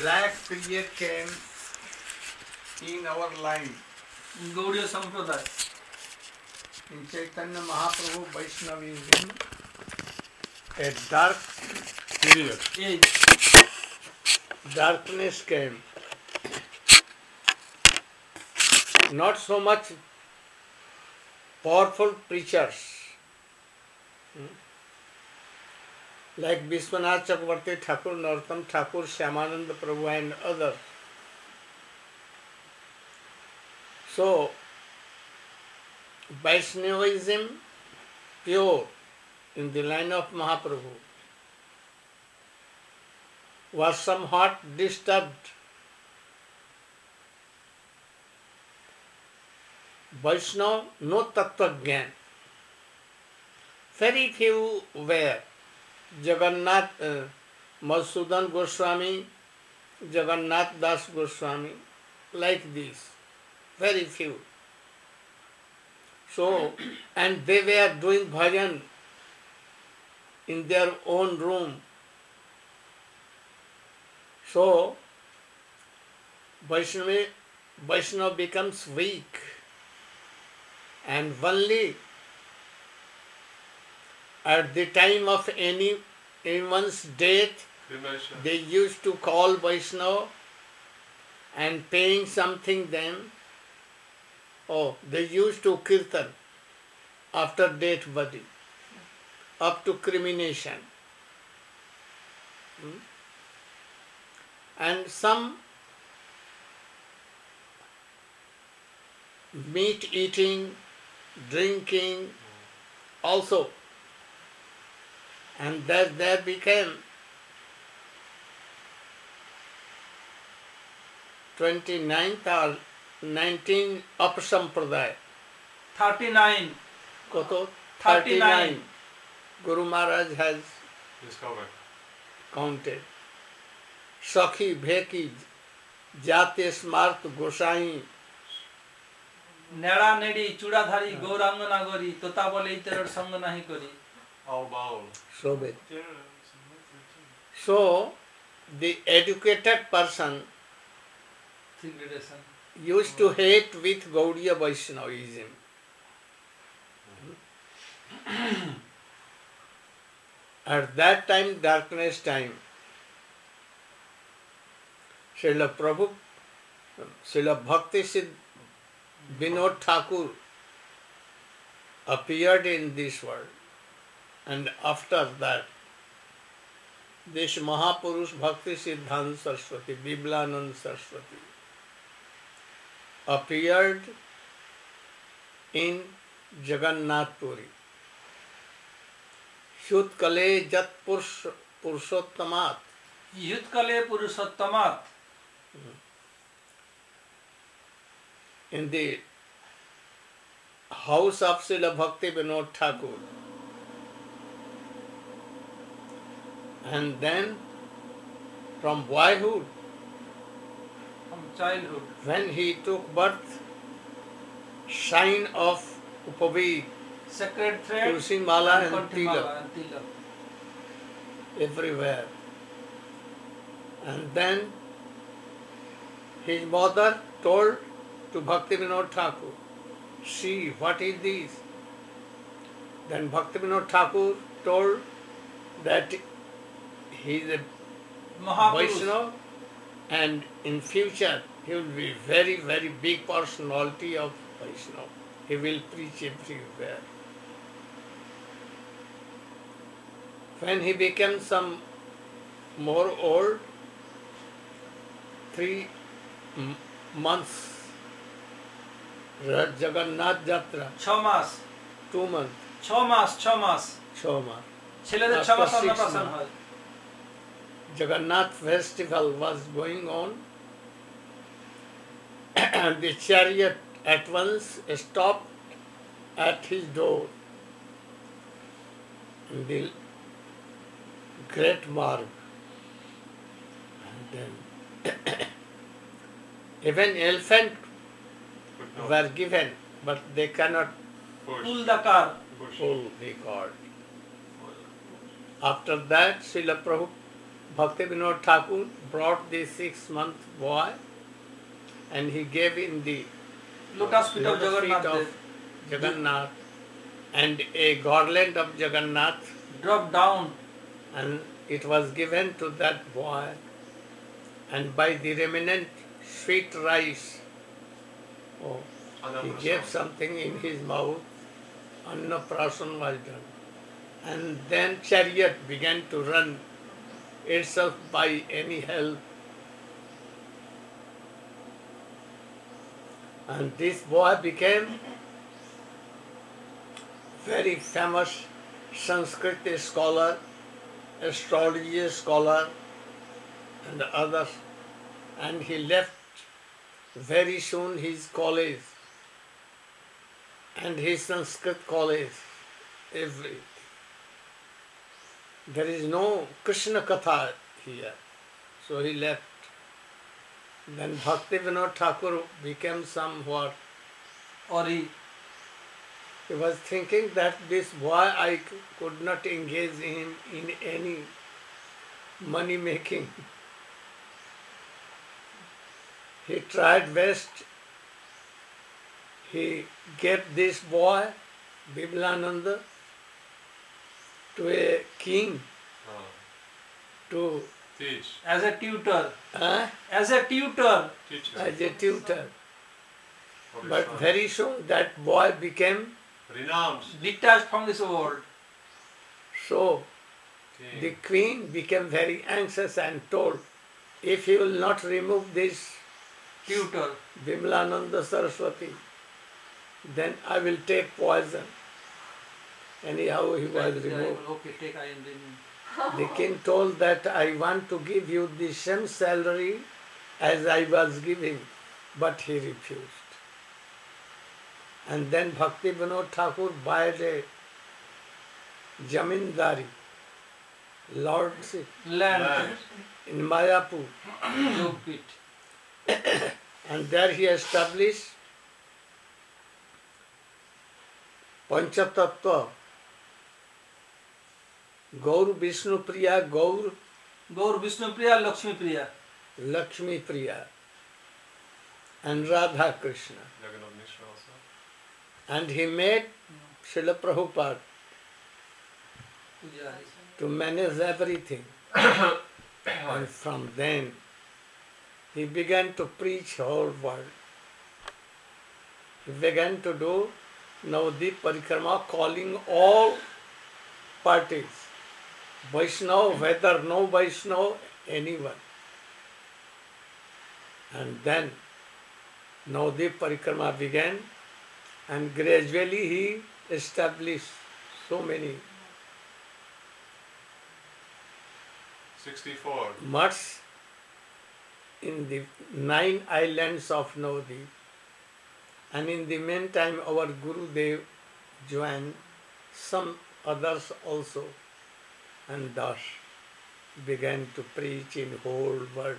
black period came in our line. Gaudiya Sampradaya. In Chaitanya Mahaprabhu Vaishnavism, a dark period, darkness came. Not so much powerful preachers like Vishwanath Chakravarti Thakur, Narottam Thakur, Shyamananda Prabhu and others. So, Vaishnavism, pure, in the line of Mahaprabhu, was somewhat disturbed. Vaishnava, no Tattva Gyan. Very few were. Jagannath, Madhusudan Goswami, Jagannath Das Goswami, like this. Very few. So, and they were doing bhajan in their own room. So, Vaishnava becomes weak, and only at the time of anyone's death, they used to call Vaishnava and paying something them. Oh, they used to kirtan after death body, up to cremation. And some meat eating, drinking also. And there became 29th or 19 Apasampradaya. 39. Koto? 39. Guru Maharaj has discovered. Counted. Sakhi, Bheki, Jate Smart, Gosai. नेड़ा नेड़ी चूड़ाधारी Gaurang नागरी तोता बोले इतर संग नहीं करी. All bowl. So, the educated person used to hate with Gaudiya Vaishnavism. At that time, darkness time, Srila Bhakti Siddh Vinod Thakur appeared in this world. And after that, this Mahapurush Bhakti Siddhanta Saraswati, Biblanand Saraswati, appeared in Jagannath Puri. Yutkale Jat Purushottamat. Yutkale Purushottamat. In the house of Srila Bhakti Vinod Thakur. And then from boyhood, From childhood, when he took birth, sign of Upavid, sacred thread, Tulsi Mala and Tilak. Tilak, everywhere. And then his mother told to Bhakti Vinod Thakur, see, what is this? Then Bhakti Vinod Thakur told that he is a Vaishnava and in future he will be very, very big personality of Vaishnava. He will preach everywhere. When he became some more old, 3 months, Jagannath Jatra. 6 mass 2 months. 6 mass 6 mass 6 months. ছেলেদের 6 মাস অন্নপ্রাশন হয়. Jagannath festival was going on and the chariot at once stopped at his door in the great marg. And then even elephant were given, but they cannot pull the car. pull the cord. After that, Srila Prabhupada Bhakti Vinod Thakur brought this 6-month boy and he gave in the lotus feet of lotus feet Jagannath of Jagannath and a garland of Jagannath, drop down and it was given to that boy, and by the remnant sweet rice, oh, he gave something in his mouth, Annaprasan was done, and then chariot began to run itself by any help. And this boy became very famous Sanskrit scholar, astrology scholar, and others. And he left very soon his college and his Sanskrit college, everything. There is no Krishna Katha here, so he left. Then Bhakti Vinod Thakur became somewhat. or He was thinking that this boy, I could not engage him in any money making. He tried best. He gave this boy, Biblananda, to a king to Teach. as a tutor uh, as a tutor Teacher. as a tutor. For his But son. very soon that boy became Renounced. detached from this world. so. King. The queen became very anxious and told, if he will not remove this Tutor. Bimlananda Saraswati, then I will take poison. Anyhow, he was removed. Okay, take I am removed. The king told that I want to give you the same salary as I was giving, but he refused. And then Bhakti Vinod Thakur bought a Jamindari, lordship, Land. in Mayapur. Yogpit. And there he established Panchatattva, Gaur Vishnu Priya, Gaur Gaur Vishnu Priya, Lakshmi Priya. Lakshmi Priya, and Radha Krishna. Jagannath Mishra also. And he made Srila Prabhupada Pujari. to manage everything. And from then he began to preach whole world. He began to do Navadip Parikrama, calling all parties, Vaishnava, whether no Vaishnava, anyone. And then Navadip Parikrama began, and gradually he established so many 64. mutts in the 9 islands of Navadip. And in the meantime, our Gurudev joined some others also, and thus began to preach in whole world.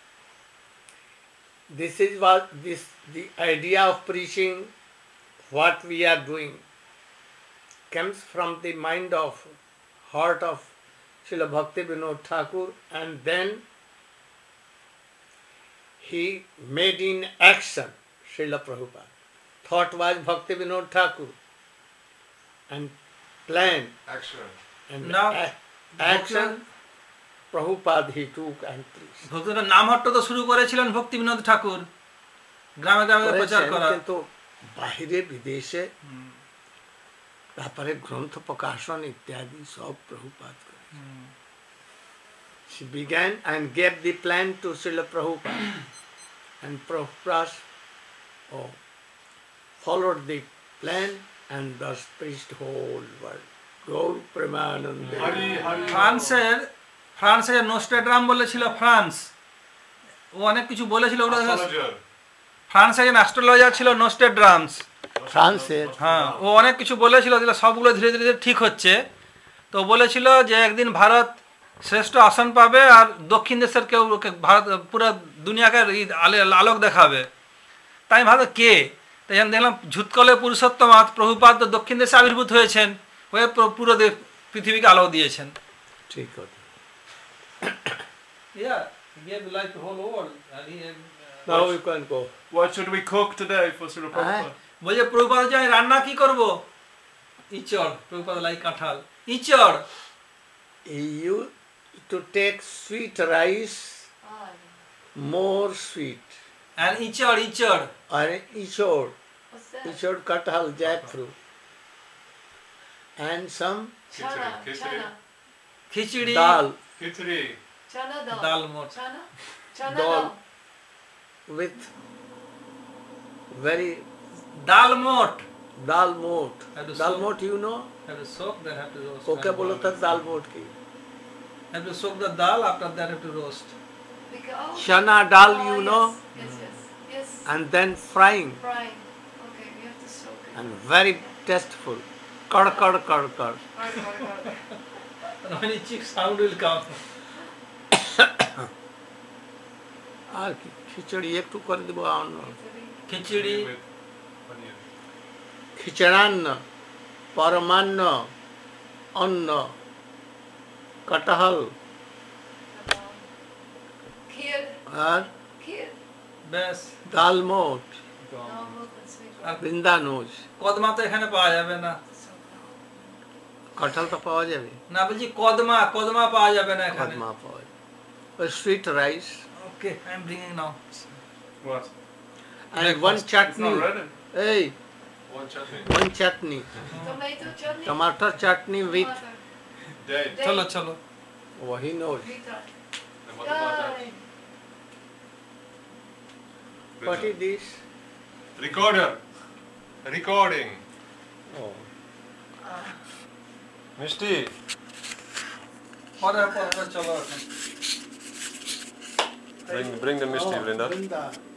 This is what the idea of preaching, what we are doing, comes from the mind of, heart of Srila Bhakti Vinod Thakur, and then he made in action Srila Prabhupada. Thought was Bhakti Vinod Thakur, and plan Action. and Now, action Prabhupada he took and preached. ভক্তরা নামহট্ট তো শুরু করেছিলেন ভক্তি বিনোদ ঠাকুর, গ্রামে গ্রামে প্রচার করা। কিন্তু বাহিরে বিদেশে তারপরে গ্রন্থ প্রকাশন ইত্যাদি সব প্রভুপাদ করে। She began and gave the plan to Srila Prabhupada, and Prabhupada followed the plan and thus preached whole world. Gaur Premanande. Hari Hari. ফ্রান্সের নোস্ট্রাডাম বলেছিল ফ্রান্স, ও অনেক কিছু বলেছিল। ওগুলো Astrologer. ফ্রান্সের একজন অ্যাস্ট্রোলজার ছিল নোস্ট্রাডামস। ফ্রান্সের হ্যাঁ, ও অনেক কিছু বলেছিল, যেগুলো সবগুলো ধীরে ধীরে ঠিক হচ্ছে। তো বলেছিল যে একদিন ভারত শ্রেষ্ঠ আসন পাবে আর দক্ষিণ দেশের কেউ ভারত পুরো দুনিয়াকে আলোক দেখাবে। তাই আমি ভাবলাম কে, তাই আমি দেখলাম ঝুৎকলে পুরুষোত্তম প্রভুপাদ তো দক্ষিণ দেশে আবির্ভূত হয়েছেন, হয়ে পুরো পৃথিবীকে আলো দিয়েছেন। ঠিক কথা। Yeah, he gave life to whole world. And he, Now you can go. What should we cook today for Srila Prabhupada? বলছে প্রভুপাদ যে আমি রান্না কি করব? ইচড়, প্রভুপাদ লাই কাঁঠাল। ইচড়। You to take sweet rice, more sweet. And ইচড়, ইচড়। And ichor, What's that? ichor kathal, jackfruit. And some Chana, Khichdi. chana, khichuri, dal Khichdi. chana dal. Dal মোট। Chana, chana Dal. dal. with very ডাল মোট। dal mot. Have to Dal soak. mot you know? Have to soak, then have to roast. Okay, bolo ta dal mot ki. Have to soak the dal, after that have to roast. Because, Chana dal oh, you yes, know? Yes, yes, yes. And then frying. Frying. Okay, we have to soak it. And very tasteful. Kar kar kar kar. Right. And when it chick sound will come. আর কি খিচুড়ি একটু করে দেবো অন্য খিচুড়ি, With paneer. খিচড়ান্ন পরমান্ন অন্ন কাঁঠাল Kheer, আর kheer. ব্যাস। ডাল মোট No, milk and sweet. আর বৃন্দানুজ কদমা তো এখানে পাওয়া যাবে না। কাঁঠাল তো পাওয়া যাবে না বলছি কদমা, কদমা পাওয়া যাবে না এখানে। কদমা পাওয়া যাবে sweet rice okay, I am bringing now. What? and one It's chutney not ready. এই One chutney. one chutney Tomato chutney. tomato chutney with Tomato. Date. চলো চলো। oh he knows Bitter. And what about that? Yay. what is this Recorder. Recording. oh Mishti. পরে পরে চলো এখন। Bring the Mishti, oh, Vrinda. Vrinda